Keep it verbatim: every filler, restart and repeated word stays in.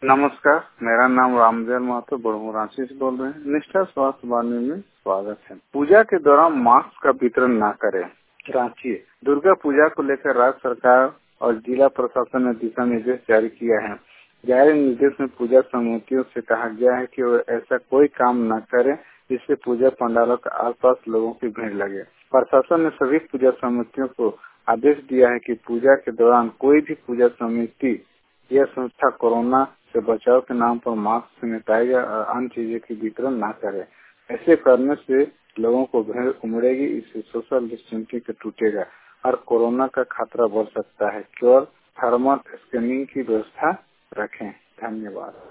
नमस्कार, मेरा नाम रामदेव महतो बड़मू रांची से बोल रहे हैं। निष्ठा स्वास्थ्य वाणी में स्वागत है। पूजा के दौरान मास्क का वितरण न करें। रांची दुर्गा पूजा को लेकर राज्य सरकार और जिला प्रशासन ने दिशा निर्देश जारी किया है। जारी निर्देश में पूजा समितियों से कहा गया है कि वो ऐसा कोई काम न करें जिससे पूजा पंडालों के आसपास लोगों की भीड़ लगे। प्रशासन ने सभी पूजा समितियों को आदेश दिया है कि पूजा के दौरान कोई भी पूजा समिति यह संस्था कोरोना से बचाव के नाम पर मास्क, सैनिटाइजर और अन्य चीजों की वितरण न करे। ऐसे करने से लोगों को भीड़ उमड़ेगी, इससे सोशल डिस्टेंसिंग टूटेगा और कोरोना का खतरा बढ़ सकता है। केवल थर्मल स्कैनिंग की व्यवस्था रखें। धन्यवाद।